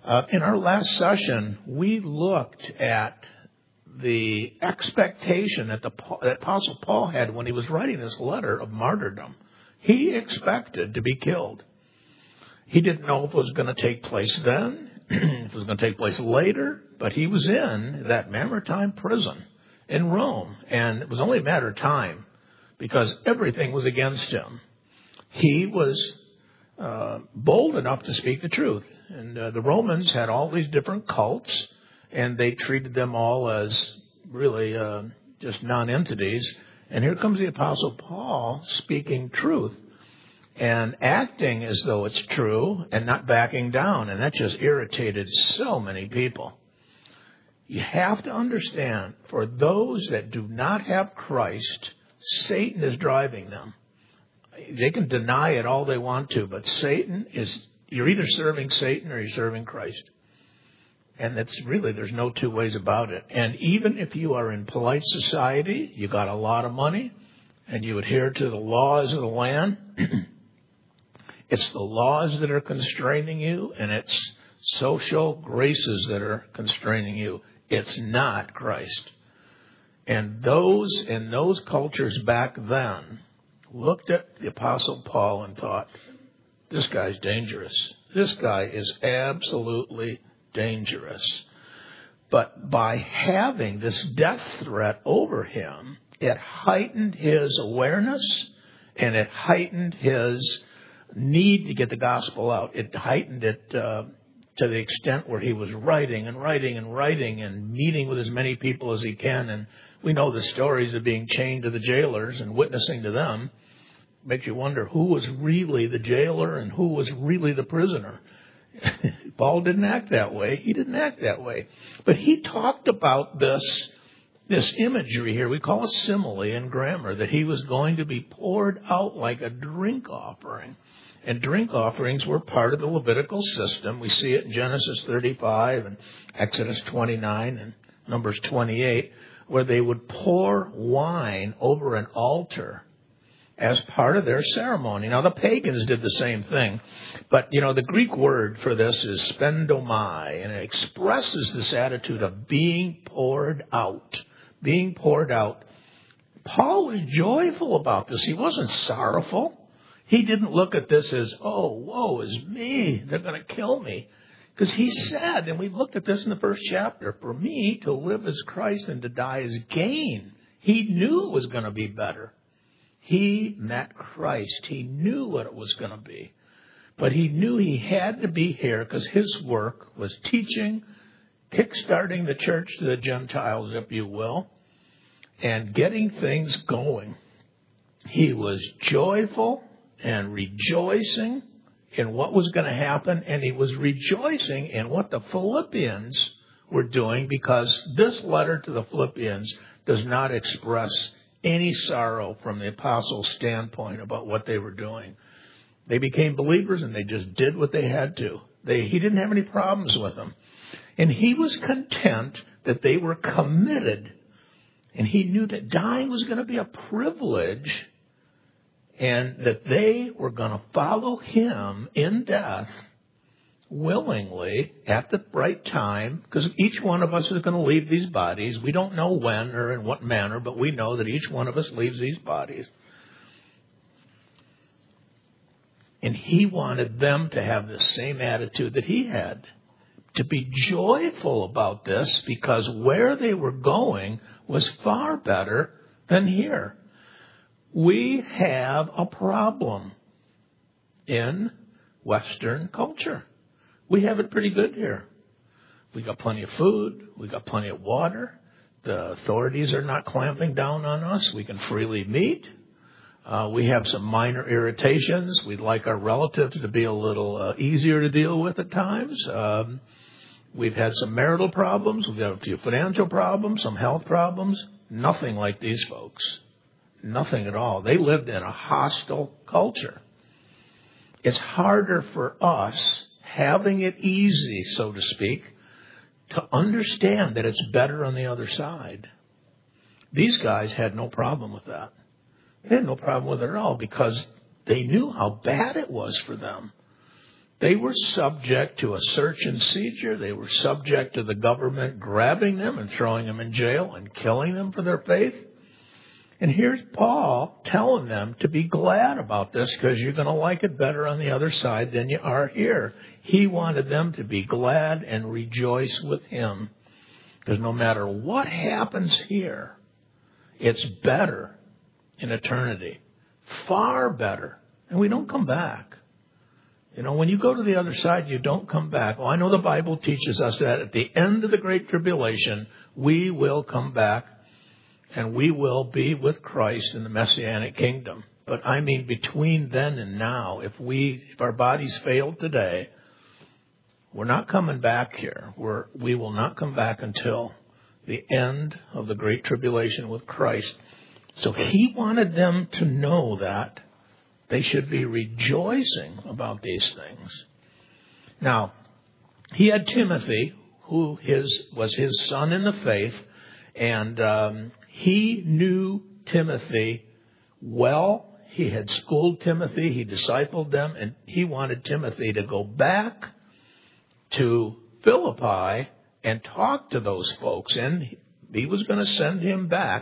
In our last session, we looked at the expectation that the Apostle Paul had when he was writing this letter of martyrdom. He expected to be killed. He didn't know if it was going to take place then, if it was going to take place later, but he was in that Mamertine prison in Rome, and it was only a matter of time because everything was against him. He was bold enough to speak the truth, and the Romans had all these different cults, and they treated them all as really just non-entities. And here comes the Apostle Paul speaking truth and acting as though it's true and not backing down. And that just irritated so many people. You have to understand, for those that do not have Christ, Satan is driving them. They can deny it all they want to, but you're either serving Satan or you're serving Christ. And that's really, there's no two ways about it. And even if you are in polite society, you got a lot of money, and you adhere to the laws of the land, it's the laws that are constraining you, and it's social graces that are constraining you. It's not Christ. And those in those cultures back then looked at the Apostle Paul and thought, this guy's dangerous. This guy is absolutely dangerous. But by having this death threat over him, it heightened his awareness and it heightened his need to get the gospel out. It heightened it to the extent where he was writing and meeting with as many people as he can. And we know the stories of being chained to the jailers and witnessing to them. Makes you wonder who was really the jailer and who was really the prisoner. Paul didn't act that way. He didn't act that way. But he talked about this imagery here. We call it simile in grammar, that he was going to be poured out like a drink offering. And drink offerings were part of the Levitical system. We see it in Genesis 35 and Exodus 29 and Numbers 28, where they would pour wine over an altar as part of their ceremony. Now, the pagans did the same thing. But, the Greek word for this is spendomai, and it expresses this attitude of being poured out. Being poured out. Paul was joyful about this. He wasn't sorrowful. He didn't look at this as, oh, woe is me. They're going to kill me. Because he said, and we looked at this in the first chapter, for me to live as Christ and to die as gain. He knew it was going to be better. He met Christ. He knew what it was going to be. But he knew he had to be here because his work was teaching, kickstarting the church to the Gentiles, if you will, and getting things going. He was joyful and rejoicing in what was going to happen, and he was rejoicing in what the Philippians were doing, because this letter to the Philippians does not express any sorrow from the apostles' standpoint about what they were doing. They became believers and they just did what they had to. He didn't have any problems with them. And he was content that they were committed. And he knew that dying was going to be a privilege and that they were going to follow him in death willingly at the right time, because each one of us is going to leave these bodies. We don't know when or in what manner, but we know that each one of us leaves these bodies. And he wanted them to have the same attitude that he had, to be joyful about this, because where they were going was far better than here. We have a problem in Western culture. We have it pretty good here. We got plenty of food. We got plenty of water. The authorities are not clamping down on us. We can freely meet. We have some minor irritations. We'd like our relatives to be a little easier to deal with at times. We've had some marital problems. We've got a few financial problems, some health problems. Nothing like these folks. Nothing at all. They lived in a hostile culture. It's harder for us, having it easy, so to speak, to understand that it's better on the other side. These guys had no problem with that. They had no problem with it at all, because they knew how bad it was for them. They were subject to a search and seizure. They were subject to the government grabbing them and throwing them in jail and killing them for their faith. And here's Paul telling them to be glad about this because you're going to like it better on the other side than you are here. He wanted them to be glad and rejoice with him. Because no matter what happens here, it's better in eternity. Far better. And we don't come back. You know, when you go to the other side, you don't come back. Well, I know the Bible teaches us that at the end of the Great Tribulation, we will come back and we will be with Christ in the Messianic kingdom. But I mean between then and now, if our bodies fail today, we're not coming back here. We will not come back until the end of the Great Tribulation with Christ. So he wanted them to know that they should be rejoicing about these things. Now, he had Timothy, who was his son in the faith, and he knew Timothy well. He had schooled Timothy, he discipled them, and he wanted Timothy to go back to Philippi and talk to those folks. And he was going to send him back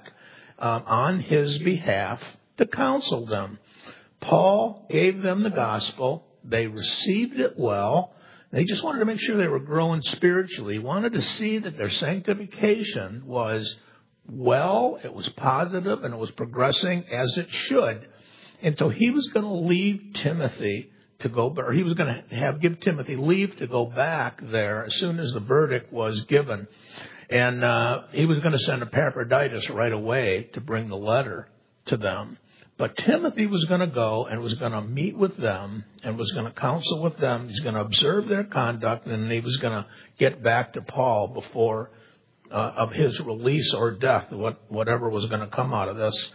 on his behalf to counsel them. Paul gave them the gospel. They received it well. They just wanted to make sure they were growing spiritually. Wanted to see that their sanctification was well, it was positive, and it was progressing as it should. And so he was going to leave Timothy to go, or he was going to give Timothy leave to go back there as soon as the verdict was given. And he was going to send Epaphroditus right away to bring the letter to them. But Timothy was going to go and was going to meet with them and was going to counsel with them. He's going to observe their conduct, and he was going to get back to Paul before of his release or death, whatever was going to come out of this.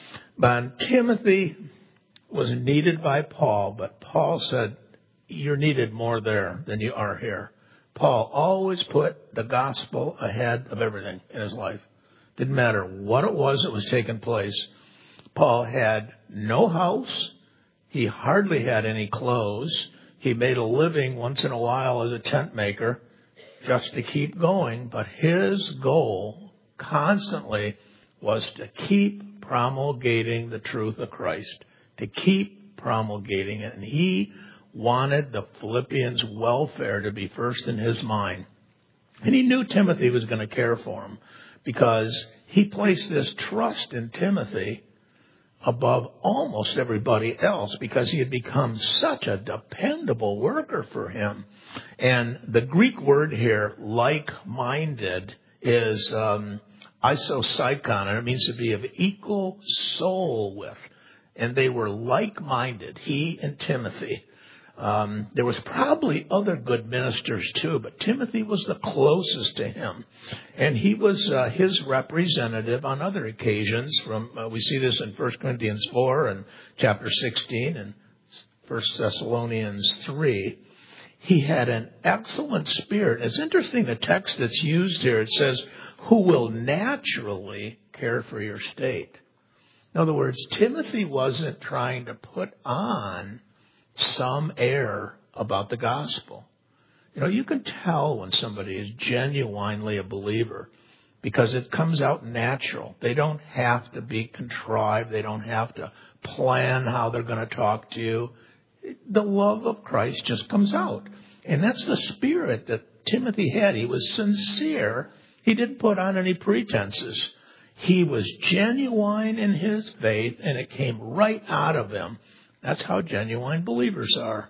But Timothy was needed by Paul, but Paul said, you're needed more there than you are here. Paul always put the gospel ahead of everything in his life. Didn't matter what it was that was taking place. Paul had no house. He hardly had any clothes. He made a living once in a while as a tent maker just to keep going. But his goal constantly was to keep promulgating the truth of Christ, to keep promulgating it. And he wanted the Philippians' welfare to be first in his mind. And he knew Timothy was going to care for him because he placed this trust in Timothy above almost everybody else because he had become such a dependable worker for him. And the Greek word here, like-minded, is isopsychon, and it means to be of equal soul with. And they were like-minded, he and Timothy. There was probably other good ministers too, but Timothy was the closest to him. And he was his representative on other occasions. We see this in 1 Corinthians 4 and chapter 16 and 1 Thessalonians 3. He had an excellent spirit. It's interesting, the text that's used here, it says, who will naturally care for your state. In other words, Timothy wasn't trying to put on some air about the gospel. You know, you can tell when somebody is genuinely a believer because it comes out natural. They don't have to be contrived. They don't have to plan how they're going to talk to you. The love of Christ just comes out. And that's the spirit that Timothy had. He was sincere. He didn't put on any pretenses. He was genuine in his faith, and it came right out of him. That's how genuine believers are.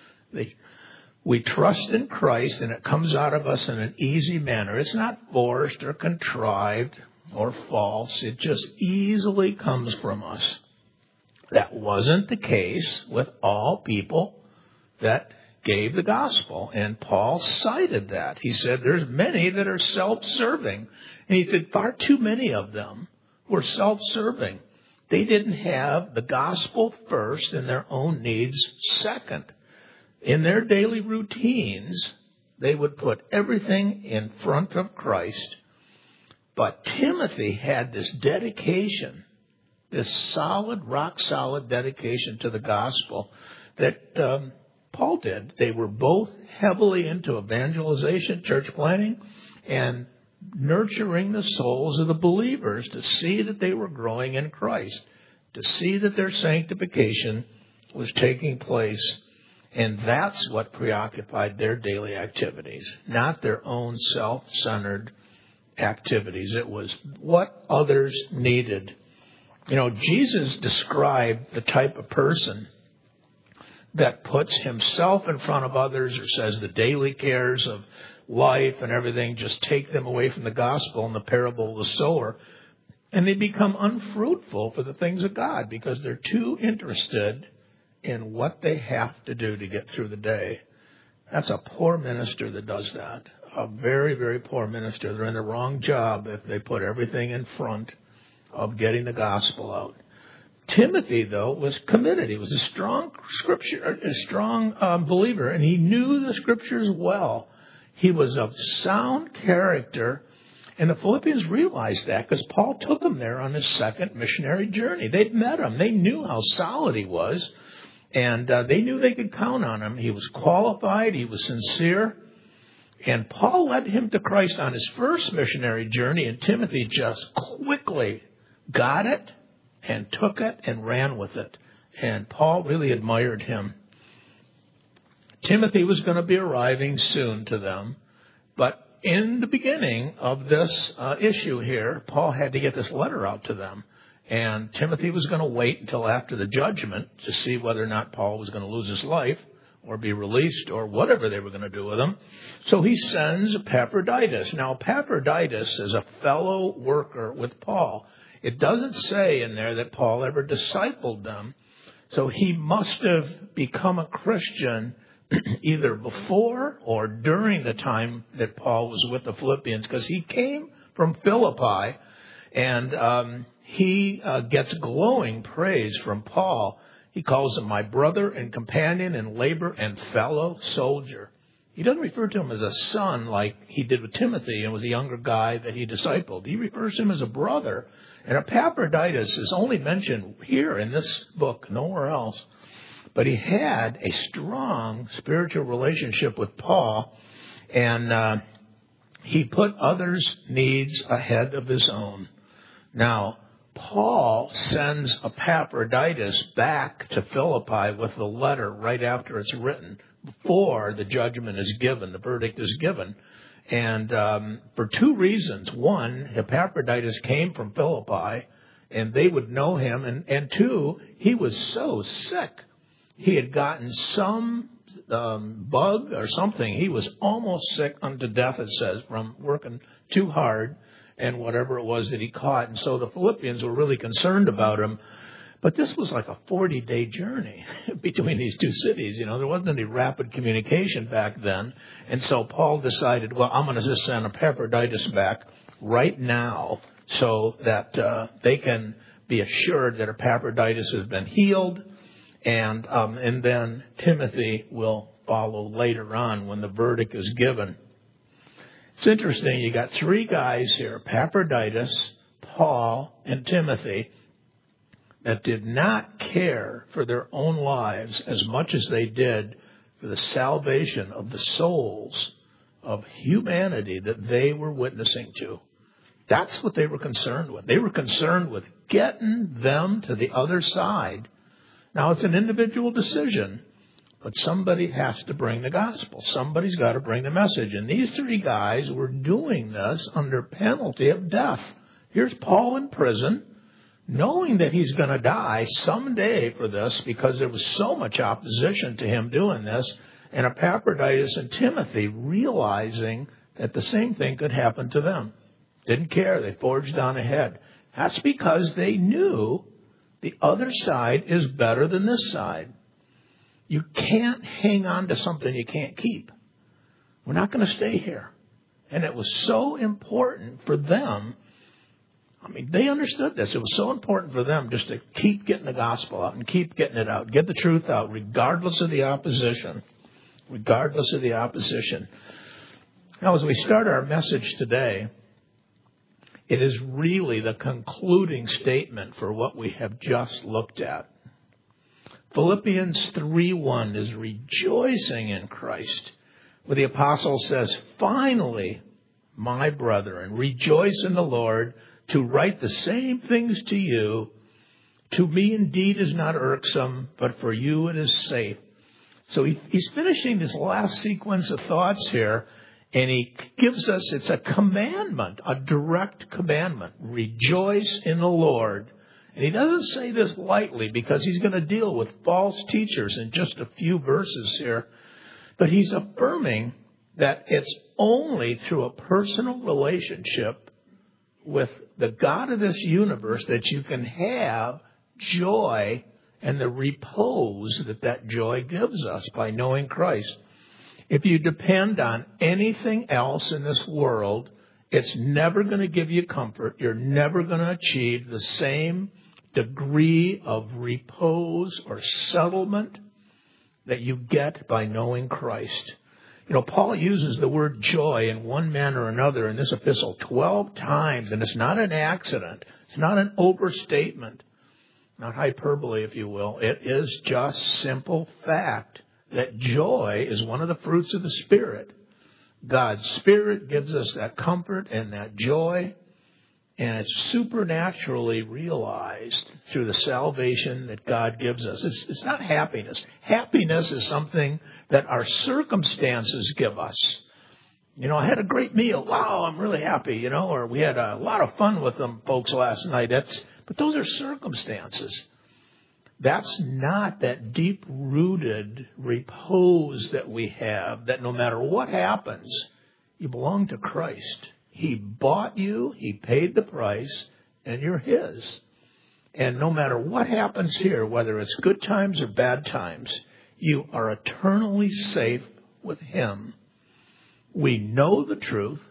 We trust in Christ, and it comes out of us in an easy manner. It's not forced or contrived or false. It just easily comes from us. That wasn't the case with all people that gave the gospel. And Paul cited that. He said there's many that are self-serving. And he said far too many of them were self-serving. They didn't have the gospel first and their own needs second. In their daily routines, they would put everything in front of Christ. But Timothy had this dedication, this solid, rock-solid dedication to the gospel that Paul did. They were both heavily into evangelization, church planting, and nurturing the souls of the believers to see that they were growing in Christ, to see that their sanctification was taking place. And that's what preoccupied their daily activities, not their own self-centered activities. It was what others needed. You know, Jesus described the type of person that puts himself in front of others or says the daily cares of life and everything just take them away from the gospel in the parable of the sower. And they become unfruitful for the things of God because they're too interested in what they have to do to get through the day. That's a poor minister that does that. A very, very poor minister. They're in the wrong job if they put everything in front of getting the gospel out. Timothy, though, was committed. He was a strong believer, and he knew the scriptures well. He was of sound character, and the Philippians realized that because Paul took him there on his second missionary journey. They'd met him. They knew how solid he was, and they knew they could count on him. He was qualified. He was sincere. And Paul led him to Christ on his first missionary journey, and Timothy just quickly got it and took it and ran with it. And Paul really admired him. Timothy was going to be arriving soon to them, but in the beginning of this issue here, Paul had to get this letter out to them. And Timothy was going to wait until after the judgment to see whether or not Paul was going to lose his life or be released or whatever they were going to do with him. So he sends Epaphroditus. Now, Epaphroditus is a fellow worker with Paul. It doesn't say in there that Paul ever discipled them. So he must have become a Christian either before or during the time that Paul was with the Philippians, because he came from Philippi, and he gets glowing praise from Paul. He calls him my brother and companion in labor and fellow soldier. He doesn't refer to him as a son like he did with Timothy and was a younger guy that he discipled. He refers to him as a brother. And Epaphroditus is only mentioned here in this book, nowhere else. But he had a strong spiritual relationship with Paul, and he put others' needs ahead of his own. Now, Paul sends Epaphroditus back to Philippi with the letter right after it's written, before the judgment is given, the verdict is given. And for two reasons. One, Epaphroditus came from Philippi, and they would know him. And two, he was so sick. He had gotten some bug or something. He was almost sick unto death, it says, from working too hard and whatever it was that he caught. And so the Philippians were really concerned about him. But this was like a 40-day journey between these two cities. You know, there wasn't any rapid communication back then. And so Paul decided, well, I'm going to just send Epaphroditus back right now so that they can be assured that Epaphroditus has been healed. And then Timothy will follow later on when the verdict is given. It's interesting. You got three guys here, Epaphroditus, Paul, and Timothy, that did not care for their own lives as much as they did for the salvation of the souls of humanity that they were witnessing to. That's what they were concerned with. They were concerned with getting them to the other side. Now, it's an individual decision, but somebody has to bring the gospel. Somebody's got to bring the message. And these three guys were doing this under penalty of death. Here's Paul in prison, knowing that he's going to die someday for this because there was so much opposition to him doing this, and Epaphroditus and Timothy realizing that the same thing could happen to them. Didn't care. They forged on ahead. That's because they knew the other side is better than this side. You can't hang on to something you can't keep. We're not going to stay here. And it was so important for them. I mean, they understood this. It was so important for them just to keep getting the gospel out and keep getting it out, get the truth out, regardless of the opposition. Regardless of the opposition. Now, as we start our message today, it is really the concluding statement for what we have just looked at. Philippians 3:1 is rejoicing in Christ, where the apostle says, finally, my brethren, rejoice in the Lord. To write the same things to you, to me indeed is not irksome, but for you it is safe. So he's finishing this last sequence of thoughts here, and he gives us, it's a commandment, a direct commandment. Rejoice in the Lord. And he doesn't say this lightly because he's going to deal with false teachers in just a few verses here. But he's affirming that it's only through a personal relationship with the God of this universe that you can have joy and the repose that joy gives us by knowing Christ. If you depend on anything else in this world, it's never going to give you comfort. You're never going to achieve the same degree of repose or settlement that you get by knowing Christ. You know, Paul uses the word joy in one manner or another in this epistle 12 times, and it's not an accident. It's not an overstatement. Not hyperbole, if you will. It is just simple fact that joy is one of the fruits of the Spirit. God's Spirit gives us that comfort and that joy, and it's supernaturally realized through the salvation that God gives us. It's not happiness. Happiness is something that our circumstances give us. You know, I had a great meal. Wow, I'm really happy, you know, or we had a lot of fun with them folks last night. But those are circumstances. That's not that deep-rooted repose that we have, that no matter what happens, you belong to Christ. He bought you, He paid the price, and you're His. And no matter what happens here, whether it's good times or bad times, you are eternally safe with Him. We know the truth.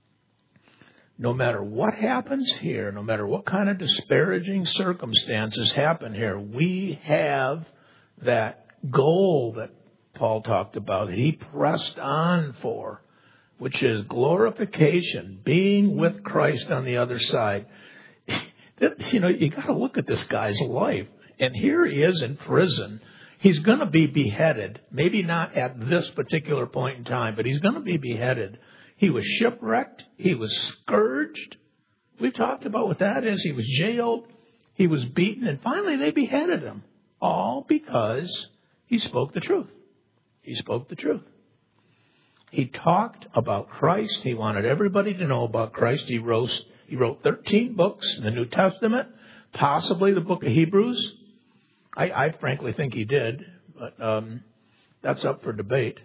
No matter what happens here, no matter what kind of disparaging circumstances happen here, we have that goal that Paul talked about, that he pressed on for, which is glorification, being with Christ on the other side. You know, you got to look at this guy's life. And here he is in prison. He's going to be beheaded. Maybe not at this particular point in time, but he's going to be beheaded. He was shipwrecked. He was scourged. We've talked about what that is. He was jailed. He was beaten. And finally, they beheaded him. All because he spoke the truth. He spoke the truth. He talked about Christ. He wanted everybody to know about Christ. He wrote 13 books in the New Testament, possibly the book of Hebrews. I frankly think he did, but that's up for debate.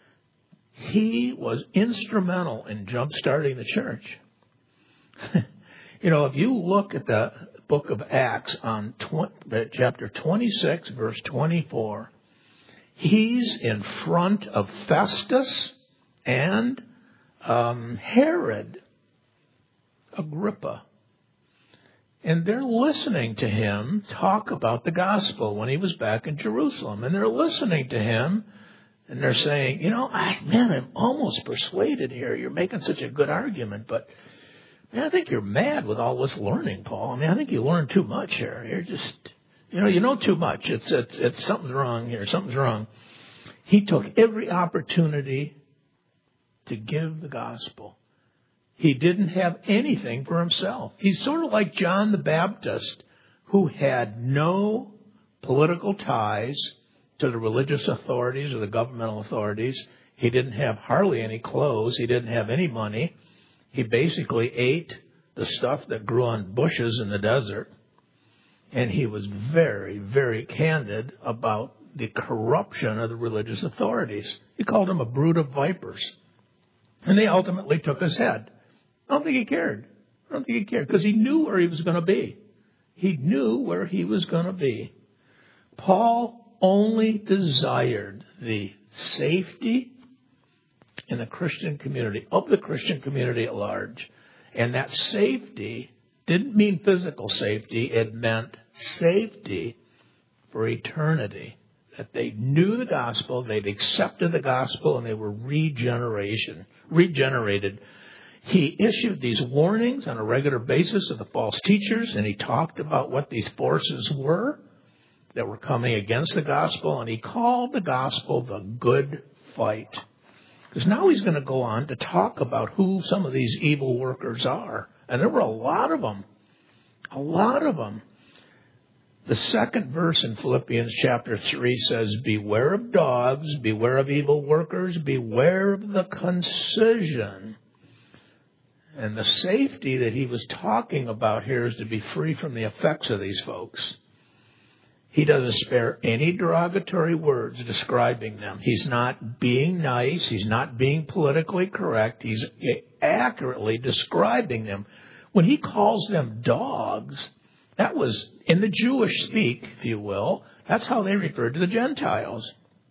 He was instrumental in jump-starting the church. You know, if you look at the book of Acts on chapter 26, verse 24, he's in front of Festus and Herod Agrippa. And they're listening to him talk about the gospel when he was back in Jerusalem. And they're listening to him, and they're saying, you know, man, I'm almost persuaded here. You're making such a good argument, but man, I think you're mad with all this learning, Paul. I mean, I think you learned too much here. You're just, you know too much. It's something's wrong here. Something's wrong. He took every opportunity to give the gospel. He didn't have anything for himself. He's sort of like John the Baptist, who had no political ties to the religious authorities or the governmental authorities. He didn't have hardly any clothes. He didn't have any money. He basically ate the stuff that grew on bushes in the desert. And he was very, very candid about the corruption of the religious authorities. He called them a brood of vipers. And they ultimately took his head. I don't think he cared. Because he knew where he was going to be. He knew where he was going to be. Paul only desired the safety in the Christian community, of the Christian community at large. And that safety didn't mean physical safety. It meant safety for eternity. That they knew the gospel, they'd accepted the gospel, and they were regenerated. He issued these warnings on a regular basis of the false teachers, and he talked about what these forces were. that were coming against the gospel, and he called the gospel the good fight. Because now he's going to go on to talk about who some of these evil workers are. And there were a lot of them. A lot of them. The second verse in Philippians chapter 3 says, beware of dogs, beware of evil workers, beware of the concision. And the safety that he was talking about here is to be free from the effects of these folks. He doesn't spare any derogatory words describing them. He's not being nice. He's not being politically correct. He's accurately describing them. When he calls them dogs, that was in the Jewish speak, if you will. That's how they referred to the Gentiles.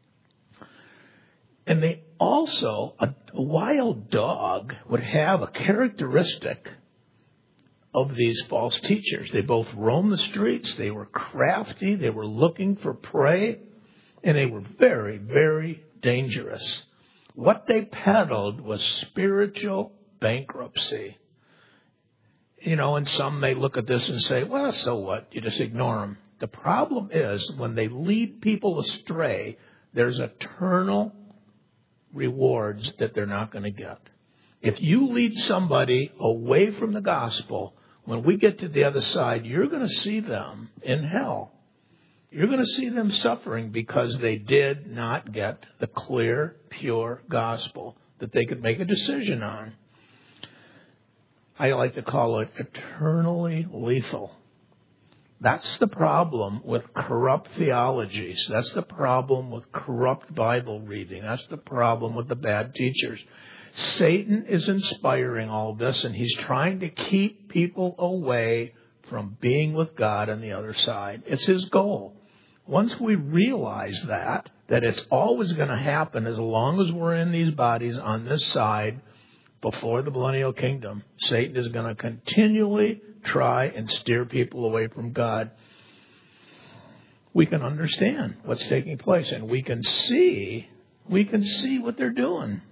And they also, a wild dog would have a characteristic of these false teachers. They both roamed the streets. They were crafty. They were looking for prey. And they were very, very dangerous. What they peddled was spiritual bankruptcy. You know, and some may look at this and say, well, so what? You just ignore them. The problem is when they lead people astray, there's eternal rewards that they're not going to get. If you lead somebody away from the gospel, when we get to the other side, you're going to see them in hell. You're going to see them suffering because they did not get the clear, pure gospel that they could make a decision on. I like to call it eternally lethal. That's the problem with corrupt theologies. That's the problem with corrupt Bible reading. That's the problem with the bad teachers. Satan is inspiring all this, and he's trying to keep people away from being with God on the other side. It's his goal. Once we realize that it's always going to happen as long as we're in these bodies on this side before the millennial kingdom, Satan is going to continually try and steer people away from God. We can understand what's taking place, and we can see what they're doing.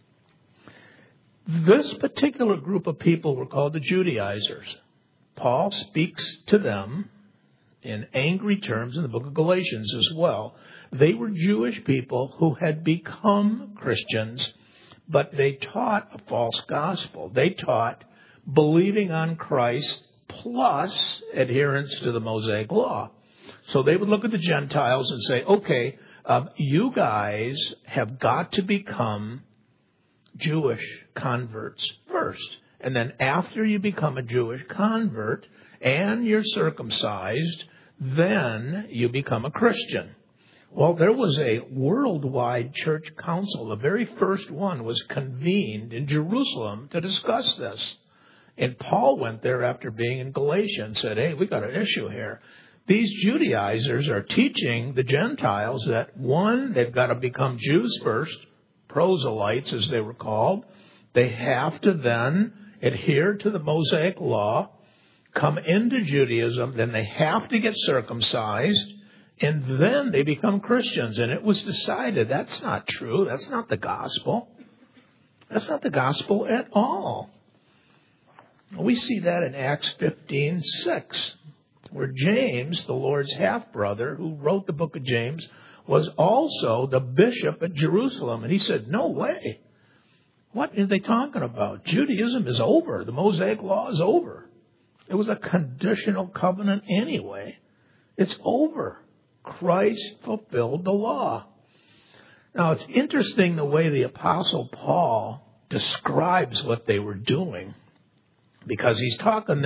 This particular group of people were called the Judaizers. Paul speaks to them in angry terms in the book of Galatians as well. They were Jewish people who had become Christians, but they taught a false gospel. They taught believing on Christ plus adherence to the Mosaic law. So they would look at the Gentiles and say, okay, you guys have got to become Jewish converts first. And then after you become a Jewish convert and you're circumcised, then you become a Christian. Well, there was a worldwide church council. The very first one was convened in Jerusalem to discuss this. And Paul went there after being in Galatia and said, hey, we got an issue here. These Judaizers are teaching the Gentiles that, one, they've got to become Jews first, proselytes as they were called. They have to then adhere to the Mosaic law, come into Judaism, then they have to get circumcised, and then they become Christians. And it was decided that's not true. That's not the gospel. That's not the gospel at all. We see that in Acts 15:6, where James, the Lord's half-brother, who wrote the book of James, was also the bishop at Jerusalem. And he said, no way. What are they talking about? Judaism is over. The Mosaic law is over. It was a conditional covenant anyway. It's over. Christ fulfilled the law. Now, it's interesting the way the Apostle Paul describes what they were doing, because he's calling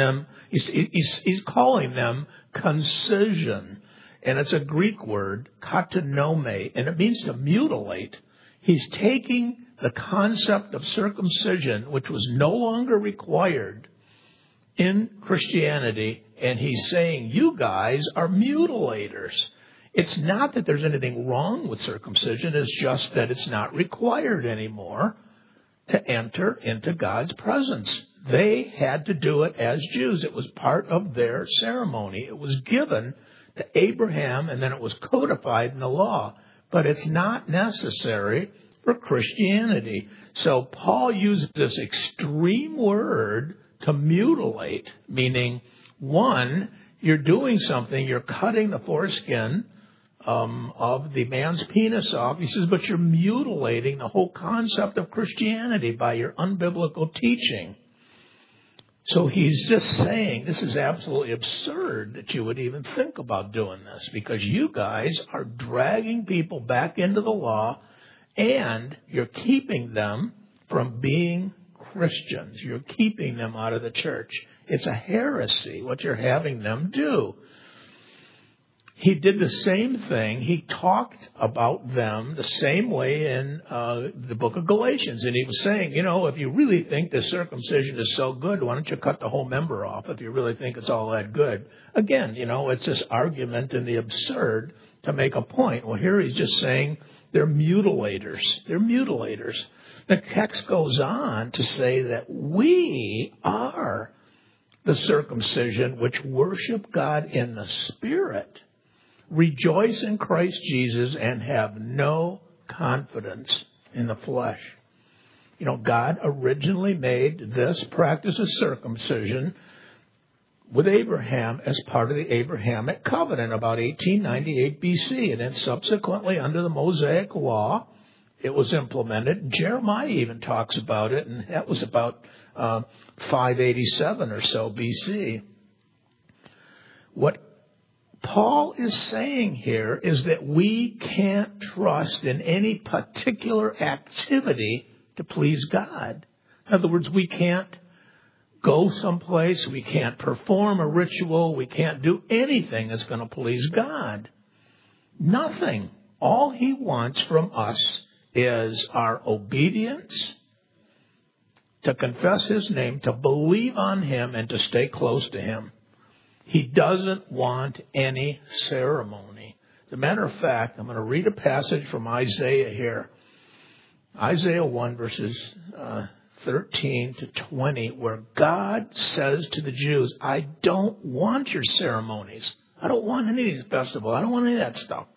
them concision. And it's a Greek word, katanome, and it means to mutilate. He's taking the concept of circumcision, which was no longer required in Christianity, and he's saying, you guys are mutilators. It's not that there's anything wrong with circumcision. It's just that it's not required anymore to enter into God's presence. They had to do it as Jews. It was part of their ceremony. It was given to Abraham, and then it was codified in the law. But it's not necessary for Christianity. So Paul used this extreme word to mutilate, meaning, one, you're doing something. You're cutting the foreskin of the man's penis off. He says, but you're mutilating the whole concept of Christianity by your unbiblical teaching. So he's just saying this is absolutely absurd that you would even think about doing this, because you guys are dragging people back into the law and you're keeping them from being Christians. You're keeping them out of the church. It's a heresy what you're having them do. He did the same thing. He talked about them the same way in the book of Galatians. And he was saying, if you really think the circumcision is so good, why don't you cut the whole member off if you really think it's all that good? Again, it's this argument in the absurd to make a point. Well, here he's just saying they're mutilators. They're mutilators. The text goes on to say that we are the circumcision which worship God in the Spirit, rejoice in Christ Jesus, and have no confidence in the flesh. God originally made this practice of circumcision with Abraham as part of the Abrahamic covenant about 1898 BC. And then subsequently under the Mosaic law, it was implemented. Jeremiah even talks about it, and that was about 587 or so BC. What Paul is saying here is that we can't trust in any particular activity to please God. In other words, we can't go someplace, we can't perform a ritual, we can't do anything that's going to please God. Nothing. All he wants from us is our obedience, to confess his name, to believe on him, and to stay close to him. He doesn't want any ceremony. As a matter of fact, I'm going to read a passage from Isaiah here. Isaiah 1, verses 13 to 20, where God says to the Jews, I don't want your ceremonies. I don't want any of these festivals. I don't want any of that stuff.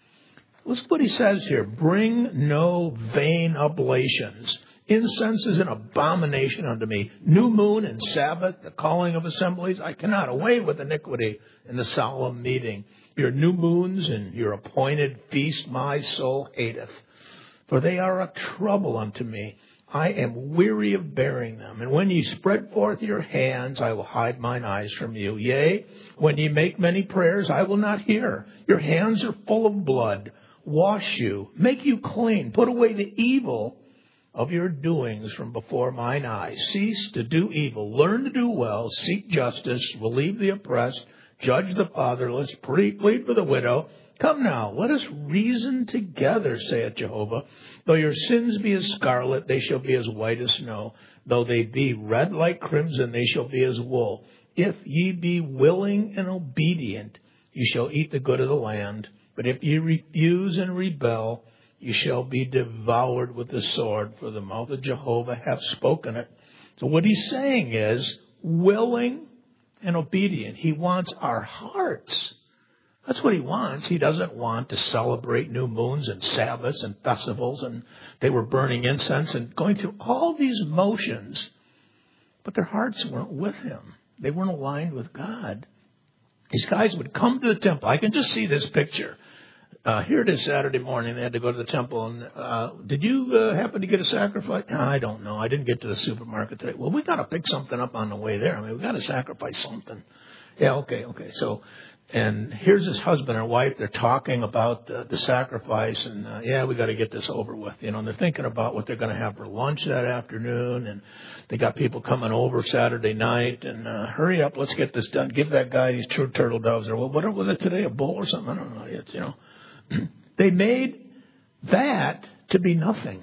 Listen to what he says here. Bring no vain oblations. Incense is an abomination unto me. New moon and Sabbath, the calling of assemblies, I cannot. Away with iniquity in the solemn meeting. Your new moons and your appointed feast my soul hateth. For they are a trouble unto me. I am weary of bearing them. And when ye spread forth your hands, I will hide mine eyes from you. Yea, when ye make many prayers, I will not hear. Your hands are full of blood. Wash you, make you clean, put away the evil of your doings from before mine eyes. Cease to do evil, learn to do well, seek justice, relieve the oppressed, judge the fatherless, plead for the widow. Come now, let us reason together, saith Jehovah. Though your sins be as scarlet, they shall be as white as snow. Though they be red like crimson, they shall be as wool. If ye be willing and obedient, ye shall eat the good of the land. But if ye refuse and rebel, you shall be devoured with the sword, for the mouth of Jehovah hath spoken it. So what he's saying is willing and obedient. He wants our hearts. That's what he wants. He doesn't want to celebrate new moons and Sabbaths and festivals, and they were burning incense and going through all these motions, but their hearts weren't with him. They weren't aligned with God. These guys would come to the temple. I can just see this picture. Here it is Saturday morning. They had to go to the temple. And did you happen to get a sacrifice? I don't know. I didn't get to the supermarket today. Well, we got to pick something up on the way there. I mean, we got to sacrifice something. Yeah, okay. So, and here's his husband and wife. They're talking about the sacrifice. And, we got to get this over with. And they're thinking about what they're going to have for lunch that afternoon. And they got people coming over Saturday night. And hurry up, let's get this done. Give that guy these true turtle doves. Or what was it today, a bull or something? I don't know. It's, They made that to be nothing.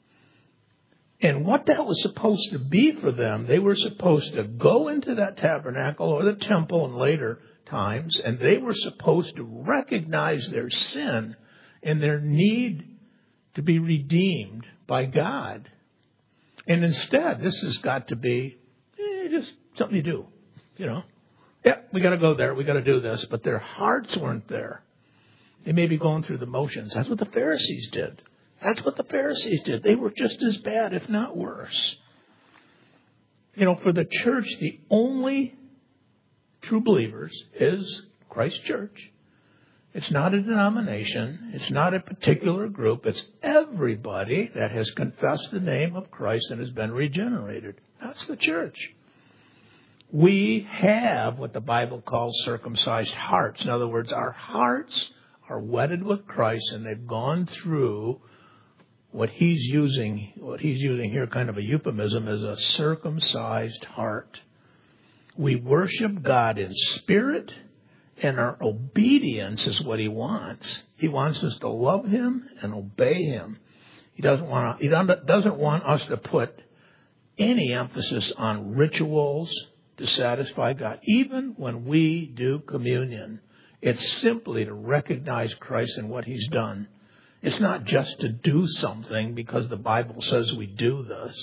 And what that was supposed to be for them, they were supposed to go into that tabernacle or the temple in later times, and they were supposed to recognize their sin and their need to be redeemed by God. And instead, this has got to be just something you do, Yeah, we got to go there. We got to do this. But their hearts weren't there. They may be going through the motions. That's what the Pharisees did. They were just as bad, if not worse. For the church, the only true believers is Christ Church. It's not a denomination. It's not a particular group. It's everybody that has confessed the name of Christ and has been regenerated. That's the church. We have what the Bible calls circumcised hearts. In other words, our hearts are wedded with Christ, and they've gone through what he's using here, kind of a euphemism, is a circumcised heart. We worship God in spirit, and our obedience is what he wants. He wants us to love him and obey him. He doesn't want us to put any emphasis on rituals to satisfy God. Even when we do communion, it's simply to recognize Christ and what he's done. It's not just to do something because the Bible says we do this.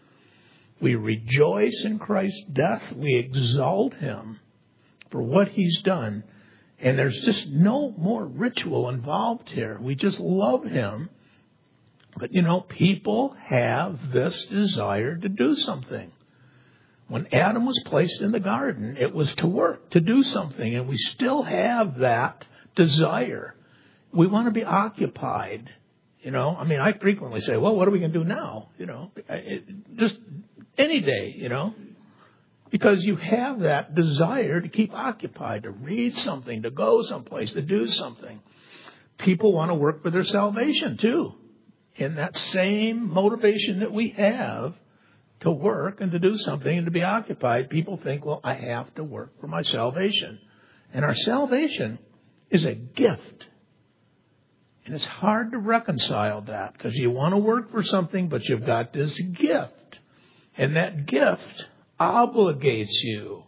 We rejoice in Christ's death. We exalt him for what he's done. And there's just no more ritual involved here. We just love him. But, people have this desire to do something. When Adam was placed in the garden, it was to work, to do something. And we still have that desire. We want to be occupied. I frequently say, well, what are we going to do now? Just any day, because you have that desire to keep occupied, to read something, to go someplace, to do something. People want to work for their salvation too. In that same motivation that we have to work and to do something and to be occupied, people think, well, I have to work for my salvation. And our salvation is a gift. And it's hard to reconcile that because you want to work for something, but you've got this gift. And that gift obligates you.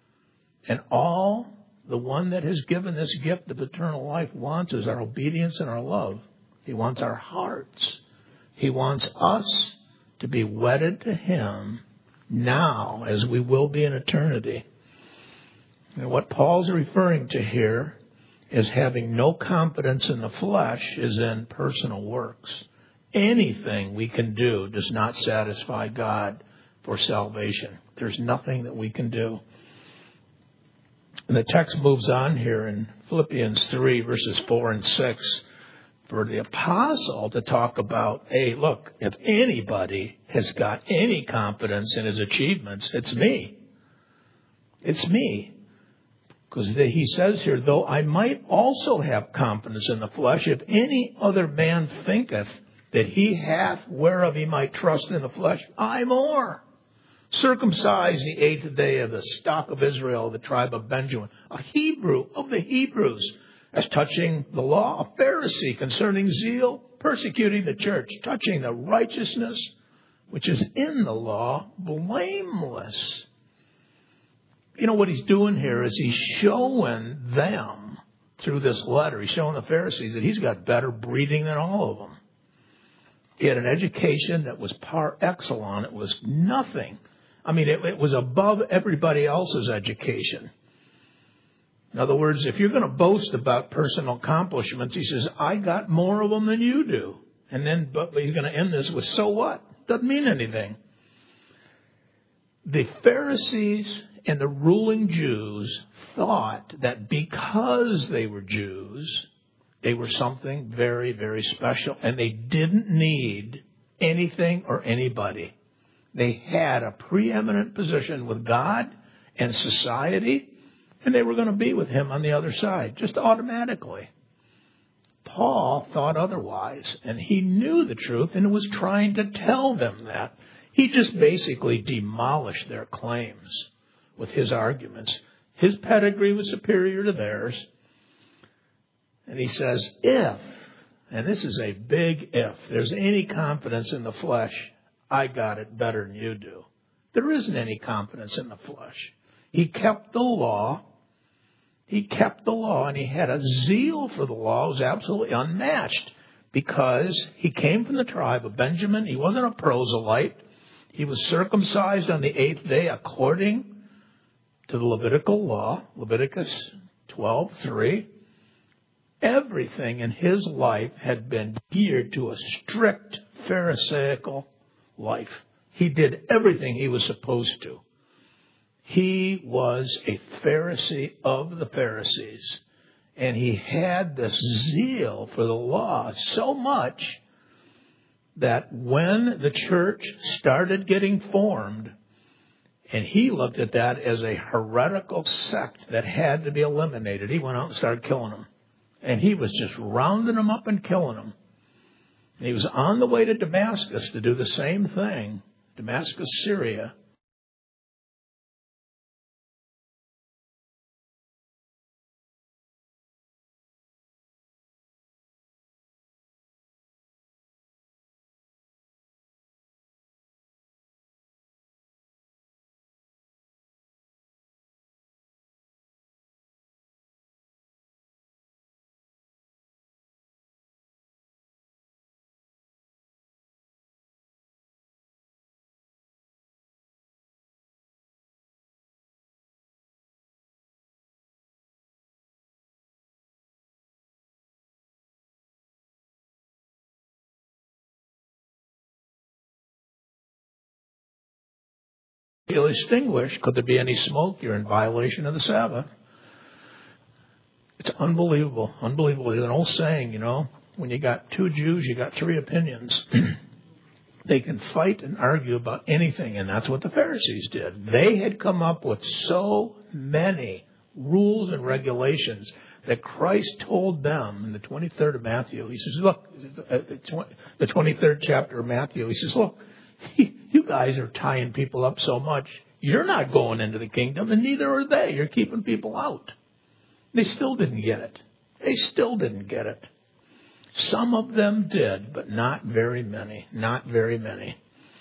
And all the one that has given this gift of eternal life wants is our obedience and our love. He wants our hearts. He wants us to be wedded to him now as we will be in eternity. And what Paul's referring to here is having no confidence in the flesh is in personal works. Anything we can do does not satisfy God for salvation. There's nothing that we can do. And the text moves on here in Philippians 3, verses 4 and 6, for the apostle to talk about, hey, look, if anybody has got any confidence in his achievements, it's me. It's me. Because he says here, though I might also have confidence in the flesh, if any other man thinketh that he hath whereof he might trust in the flesh, I more. Circumcised the 8th day of the stock of Israel, the tribe of Benjamin, a Hebrew of the Hebrews, as touching the law, a Pharisee, concerning zeal, persecuting the church, touching the righteousness which is in the law, blameless. What he's doing here is he's showing them through this letter, he's showing the Pharisees that he's got better breeding than all of them. He had an education that was par excellence. It was nothing. It was above everybody else's education. In other words, if you're going to boast about personal accomplishments, he says, I got more of them than you do. But he's going to end this with, so what? Doesn't mean anything. The Pharisees and the ruling Jews thought that because they were Jews, they were something very, very special, and they didn't need anything or anybody. They had a preeminent position with God and society, and they were going to be with him on the other side, just automatically. Paul thought otherwise, and he knew the truth and was trying to tell them that. He just basically demolished their claims with his arguments. His pedigree was superior to theirs. And he says, if, and this is a big if, there's any confidence in the flesh, I got it better than you do. There isn't any confidence in the flesh. He kept the law. He kept the law, and he had a zeal for the law. It was absolutely unmatched because he came from the tribe of Benjamin. He wasn't a proselyte. He was circumcised on the 8th day according to the Levitical law, Leviticus 12:3. Everything in his life had been geared to a strict Pharisaical life. He did everything he was supposed to. He was a Pharisee of the Pharisees. And he had this zeal for the law so much that when the church started getting formed, and he looked at that as a heretical sect that had to be eliminated, he went out and started killing them. And he was just rounding them up and killing them. And he was on the way to Damascus to do the same thing, Damascus, Syria. You'll extinguish, could there be any smoke? You're in violation of the Sabbath. It's unbelievable. Unbelievable. There's an old saying, when you got two Jews, you got three opinions. They can fight and argue about anything, and that's what the Pharisees did. They had come up with so many rules and regulations that Christ told them in the 23rd of Matthew. He says, look, the 23rd chapter of Matthew, he says, look, you guys are tying people up so much. You're not going into the kingdom, and neither are they. You're keeping people out. They still didn't get it. They still didn't get it. Some of them did, but not very many. Not very many.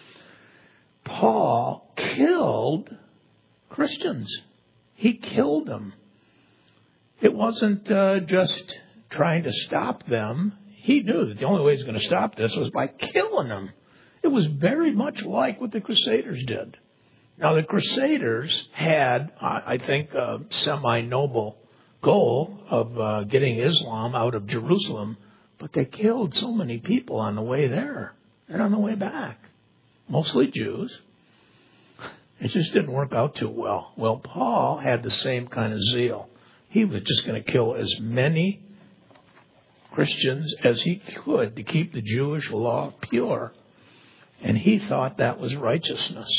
Paul killed Christians. He killed them. It wasn't just trying to stop them. He knew that the only way he was going to stop this was by killing them. It was very much like what the Crusaders did. Now, the Crusaders had, I think, a semi-noble goal of getting Islam out of Jerusalem, but they killed so many people on the way there and on the way back, mostly Jews. It just didn't work out too well. Well, Paul had the same kind of zeal. He was just going to kill as many Christians as he could to keep the Jewish law pure. And he thought that was righteousness.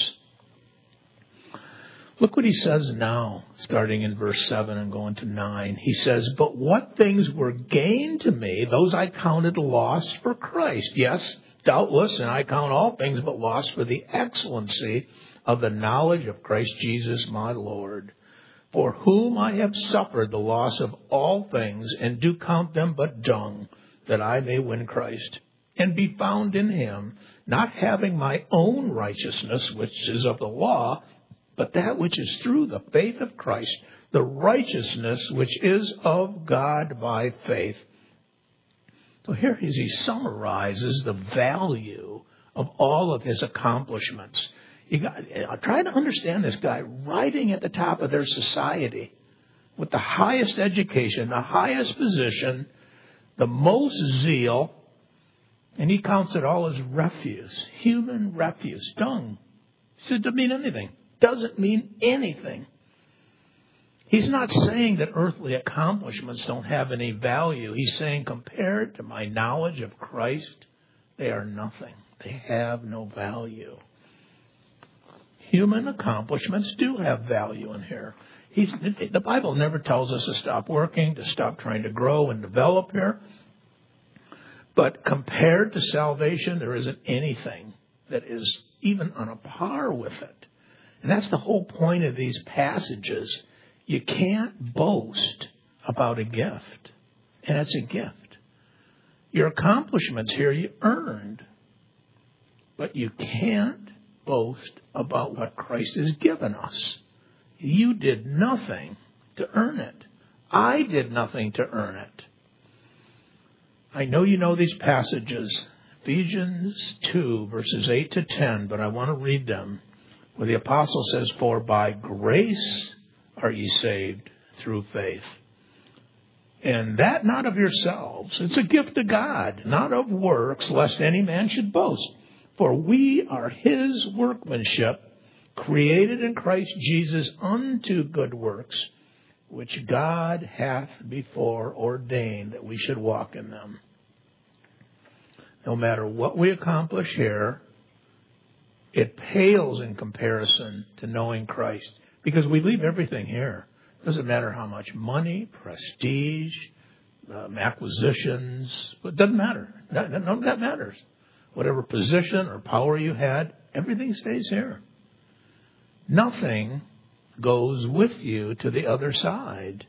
Look what he says now, starting in verse 7 and going to 9. He says, but what things were gained to me, those I counted loss for Christ. Yes, doubtless, and I count all things but loss for the excellency of the knowledge of Christ Jesus my Lord, for whom I have suffered the loss of all things, and do count them but dung, that I may win Christ, and be found in him, not having my own righteousness, which is of the law, but that which is through the faith of Christ, the righteousness which is of God by faith. So here he summarizes the value of all of his accomplishments. Try to understand this guy riding at the top of their society with the highest education, the highest position, the most zeal, and he counts it all as refuse, human refuse, dung. He said it doesn't mean anything. Doesn't mean anything. He's not saying that earthly accomplishments don't have any value. He's saying compared to my knowledge of Christ, they are nothing. They have no value. Human accomplishments do have value in here. The Bible never tells us to stop working, to stop trying to grow and develop here. But compared to salvation, there isn't anything that is even on a par with it. And that's the whole point of these passages. You can't boast about a gift. And it's a gift. Your accomplishments here you earned. But you can't boast about what Christ has given us. You did nothing to earn it. I did nothing to earn it. I know you know these passages, Ephesians 2, verses 8 to 10, but I want to read them, where the apostle says, for by grace are ye saved through faith. And that not of yourselves. It's a gift of God, not of works, lest any man should boast. For we are his workmanship, created in Christ Jesus unto good works, which God hath before ordained that we should walk in them. No matter what we accomplish here, it pales in comparison to knowing Christ, because we leave everything here. It doesn't matter how much money, prestige, acquisitions, but it doesn't matter. None of that matters. Whatever position or power you had, everything stays here. Nothing goes with you to the other side.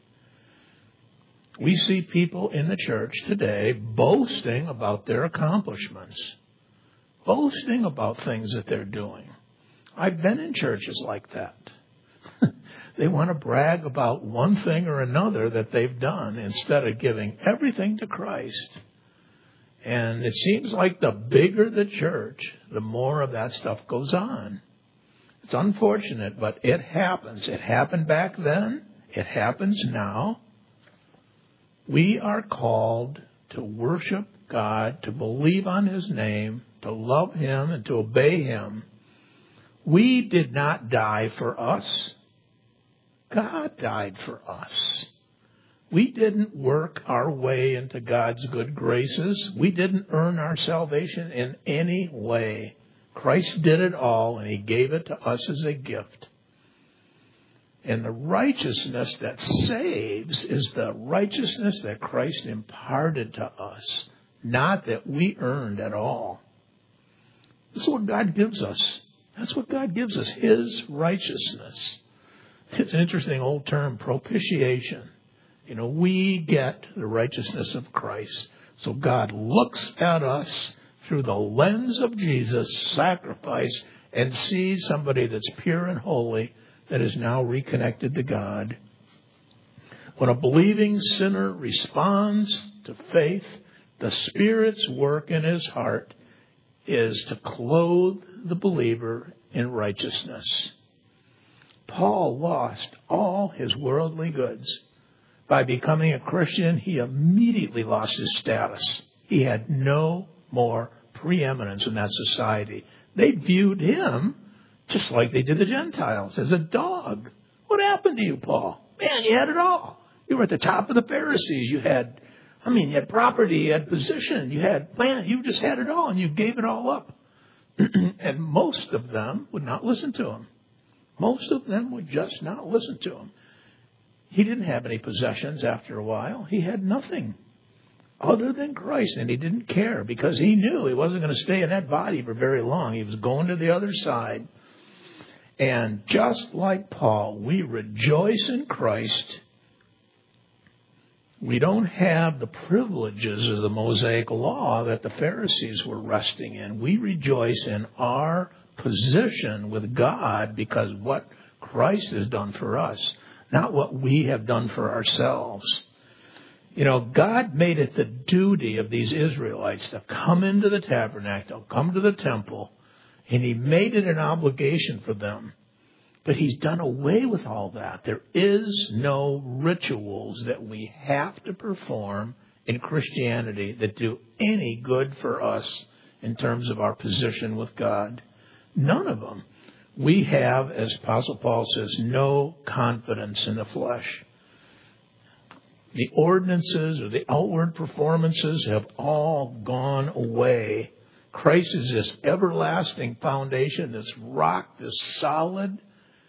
We see people in the church today boasting about their accomplishments, boasting about things that they're doing. I've been in churches like that. They want to brag about one thing or another that they've done instead of giving everything to Christ. And it seems like the bigger the church, the more of that stuff goes on. It's unfortunate, but it happens. It happened back then. It happens now. We are called to worship God, to believe on His name, to love Him, and to obey Him. We did not die for us. God died for us. We didn't work our way into God's good graces. We didn't earn our salvation in any way. Christ did it all, and He gave it to us as a gift. And the righteousness that saves is the righteousness that Christ imparted to us, not that we earned at all. This is what God gives us. That's what God gives us, His righteousness. It's an interesting old term, propitiation. We get the righteousness of Christ. So God looks at us through the lens of Jesus' sacrifice and sees somebody that's pure and holy that is now reconnected to God. When a believing sinner responds to faith, the Spirit's work in his heart is to clothe the believer in righteousness. Paul lost all his worldly goods. By becoming a Christian, he immediately lost his status. He had no more preeminence in that society. They viewed him just like they did the Gentiles, as a dog. What happened to you, Paul? Man, you had it all. You were at the top of the Pharisees. You had property, you had position, you just had it all, and you gave it all up. And most of them would not listen to him. Most of them would just not listen to him. He didn't have any possessions after a while. He had nothing other than Christ, and he didn't care because he knew he wasn't going to stay in that body for very long. He was going to the other side. And just like Paul, we rejoice in Christ. We don't have the privileges of the Mosaic law that the Pharisees were resting in. We rejoice in our position with God because what Christ has done for us, not what we have done for ourselves. God made it the duty of these Israelites to come into the tabernacle, come to the temple, and He made it an obligation for them. But He's done away with all that. There is no rituals that we have to perform in Christianity that do any good for us in terms of our position with God. None of them. We have, as Apostle Paul says, no confidence in the flesh. The ordinances or the outward performances have all gone away. Christ is this everlasting foundation, this rock, this solid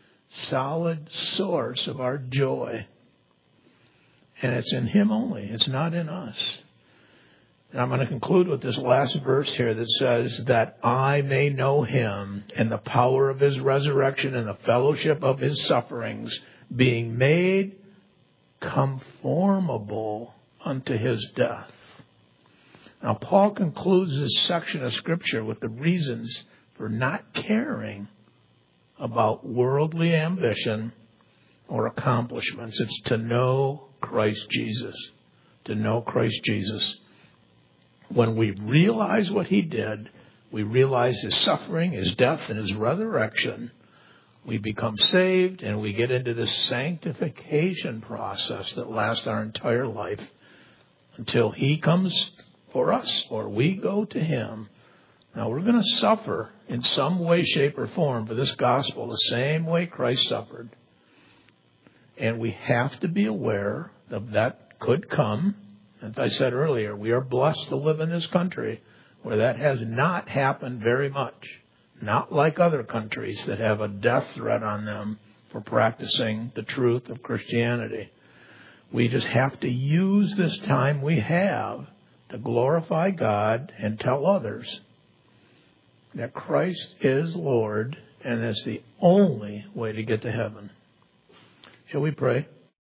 source of our joy. And it's in Him only. It's not in us. And I'm going to conclude with this last verse here that says, that I may know Him and the power of His resurrection and the fellowship of His sufferings, being made conformable unto His death. Now, Paul concludes this section of Scripture with the reasons for not caring about worldly ambition or accomplishments. It's to know Christ Jesus. To know Christ Jesus. When we realize what He did, we realize His suffering, His death, and His resurrection, we become saved and we get into this sanctification process that lasts our entire life until He comes for us or we go to Him. Now, we're going to suffer in some way, shape, or form for this gospel the same way Christ suffered. And we have to be aware that could come. As I said earlier, we are blessed to live in this country where that has not happened very much. Not like other countries that have a death threat on them for practicing the truth of Christianity. We just have to use this time we have to glorify God and tell others that Christ is Lord and that's the only way to get to heaven. Shall we pray?